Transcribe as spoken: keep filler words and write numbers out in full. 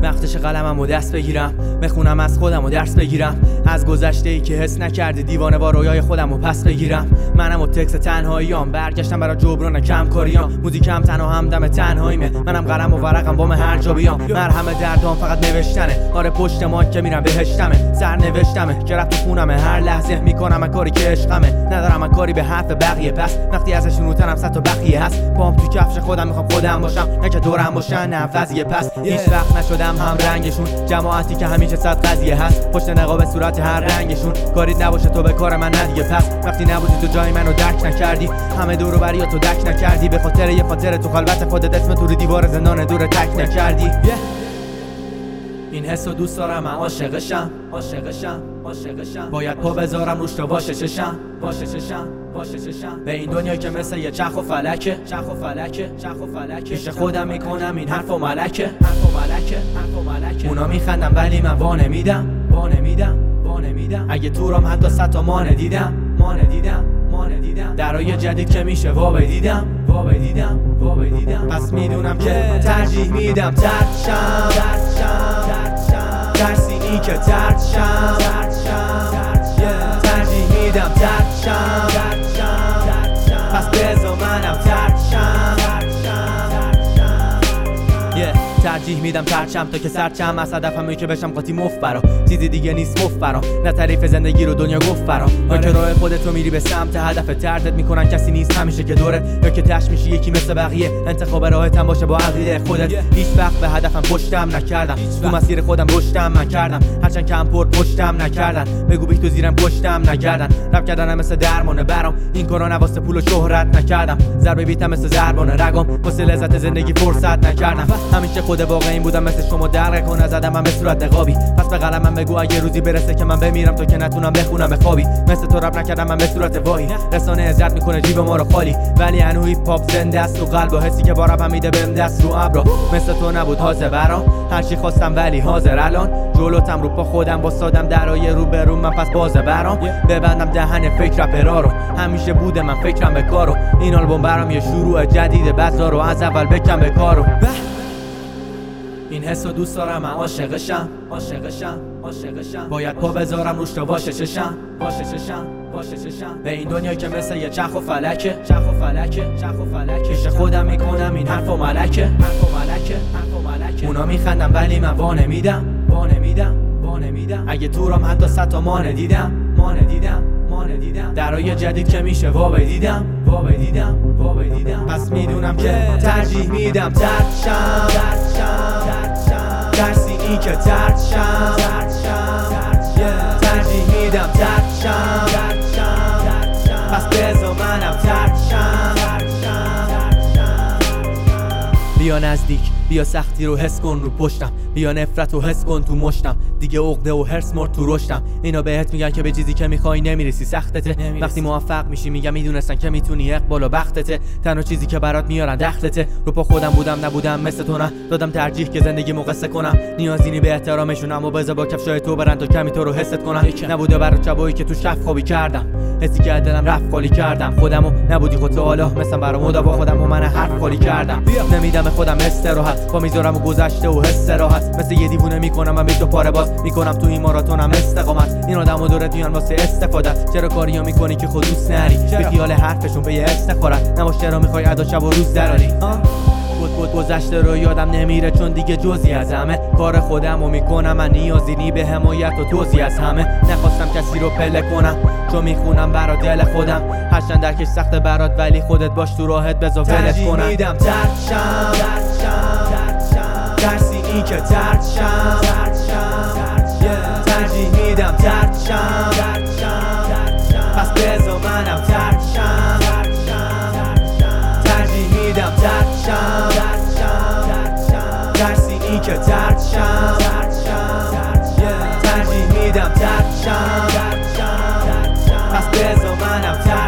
وقتش قلممو دست بگیرم، بخونم از خودم و درس بگیرم، از گذشته ای که حس نکردی دیوانه با رویای خودم و پس بگیرم. منم و تکس تنهاییام، برگشتم برای جبران کم کاریام، موزیکم تنها همدم تنهاییمه، منم قلم و ورقم بام هر جا بیام. مرهم دردام فقط نوشتنه، آره پشت مایک که میرم بهشتمه، سر نوشتمه که رفت تو خونمه، هر لحظه میکنم کاری که عشقمه، ندارم کاری به حرف بقیه، پس وقتی ازشون رو تنم صد تا بقیه هست، پام تو کفش خودم میخوام خودم باشم، نه که دورم باشن نه وضعیه. پس هیچ وقت نشدم هم رنگشون، جماعتی که همیشه صد قضیه هست، پشت نقاب صورت هر رنگشون، کاریت نباشه تو به کار من ندیگه. پس وقتی نبودی تو جای منو درک نکردی، همه دور و بریا تو دک نکردی، به خاطر یه خاطر تو خلوت خودت اسم تو رو دیوار زندان دور تک نکردی. yeah. این حسو دوست دارم، من عاشقشم عاشقشم عاشقشم، باید پا بذارم روش تا واشه چشم واشه چشم واشه چشم، به این دنیا که مثل یه چرخ و فلکه چرخ و فلکه چرخ و فلکه، پیش خودم میکنم این حرف و ملکه حرف و ملکه حرف و ملکه، اونا میخندم ولی من وا نمیدم وا نمیدم وا نمیدم، اگه تو رام حتی صد تا مان دیدم مان دیدم مان دیدم، درای جدید که میشه وا بدیدم وا بدیدم وا بدیدم، پس میدونم که ترجیح میدم ترشم ترشم ترسینی که ترشم ترجیح میدم ترشم پس بذار منم ترشم ترجیح میدم ترچم تا که سرچم از هدفم که بشم قاطی مفت برا، چیزی دیگه نیست مفت برا، نه تعریف زندگی رو دنیا گفت برا، یا که راه خودت رو میری به سمت هدف، تردت میکنن کسی نیست همیشه که دوره، یا که تش میشی یکی مثل بقیه، انتخاب راحت هم باشه با عقیده خودت. هیچ وقت به هدفم پشتم نکردم، تو مسیر خودم رشدم نکردم، هرچند کم پر پشتم نکردن، بگو بیک تو زیرم پشتم نکردن، رپ کردنم مثل درمانه برام، این کارا نه واسه پول و شهرت نکردم، ضربه بیتم مثل ضربانه رگم، واسه لذت زندگی فرصت نکردم، همیشه خود واقعی بودم مثل شما درق کنه زدم من به صورت نقابی، پس به قلمم بگو اگه روزی برسه که من بمیرم تو که نتونم بخونم بخوابی، مثل تو رپ نکردم من به صورت واهی، رسانه عزت میکنه جیب ما رو خالی، ولی هنوز هیپ هاپ زنده است تو قلب و حسی که با رپم میده بهم دست رو ابرا، مثل تو نبود حاضر برام، هر چی خواستم ولی حاضر الان، جلوتم رو پا خودم با سادم درای رو به رو من پس بازه برام، ببندم دهن فکر رپرا رو، همیشه بوده من فکرم به کارو، این آلبوم برام یه شروع جدید، بذارو از اول بکن به کارو. این حسو دوست دارم، من عاشقشم عاشقشم عاشقشم، باید پا بذارم روش تا واشه چشم واشه چشم واشه چشم، به این دنیا که مثل یه چرخ و فلکه چرخ و فلکه چرخ و فلکه، پیش خودم میکنم این حرف و ملکه حرف و ملکه حرف و ملکه، اونا میخندم ولی من وا نمیدم وا نمیدم وا نمیدم، اگه تو رام حتی صد تا مان دیدم مان دیدم مان دیدم، درای جدید که میشه وا بدیدم وا بدیدم وا بدیدم، پس میدونم که ترجیح میدم ترشم ترشم ترسینی که ترشم ترجیح میدم ترشم پس بذار منم ترشم. بیا نزدیک، بیا سختی رو حس کن رو پشتم، بیا نفرت رو حس کن تو مشتم، دیگه عقده و هرس مرد تو رشتم، اینا بهت میگن که به چیزی که میخوای نمیرسی، سختته نمیرسی. وقتی موفق میشی میگم میدونستن که میتونی، اقبال و بختته، تنها چیزی که برات میارن دخلته، رو پا خودم بودم نبودم مثل تو، نه دادم ترجیح که زندگی مقصه کنم، نیازی به احترامشونم و بذار با کفشای تو برن تا کمی تو رو حست کنم، نبوده برات شبایی که تو شف خوابی کردم، حسی که دلم رفت خالی کردم، خودمو نبودی خودت حالا مثلا برام مداوا خودم و من حرف خالی کردم، نمیدم خودم استراحت، با میذارم و گذشته و حس راحت، مثل یه دیوونه میکنم من تو پاره باز میکنم تو این ماراتونم استقامت، این آدمو دورت میان واسه استفاده، چرا کاریا میکنی که خود دوست نری، به خیال حرفشون به یه استخارت، نباش چرا میخوای ادا شب و روز دراری، بود بود گذشته رو یادم نمیره چون دیگه جزئی از همه، کار خودمو میکنم من، نیازی نی به حمایت و توضیح از همه، نخواستم کسی رو پله کنم چون میخونم برا دل خودم، هرچند درکش سخته برات ولی خودت باش تو راحت بذار ولت کنم، ترجیح میدم ترشم ترسینی که ترشم ترجیح میدم ترشم پس بذار منم ترشم ترجیح میدم ترشم ترسینی که ترشم ترجیح میدم ترشم پس بذار منم ترشم.